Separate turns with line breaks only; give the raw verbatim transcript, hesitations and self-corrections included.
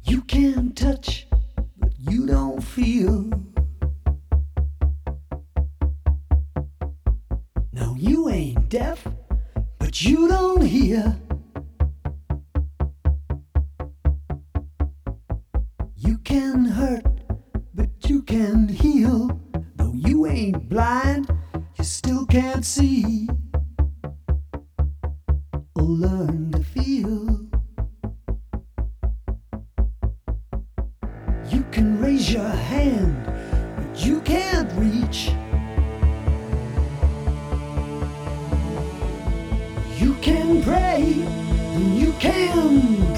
You can touch, but you don't feel. No, you ain't deaf, but you don't hear. You can hurt, but you can heal. Though you ain't blind, you still can't see or learn to feel. You can raise your hand, but you can't reach. You can pray, and you can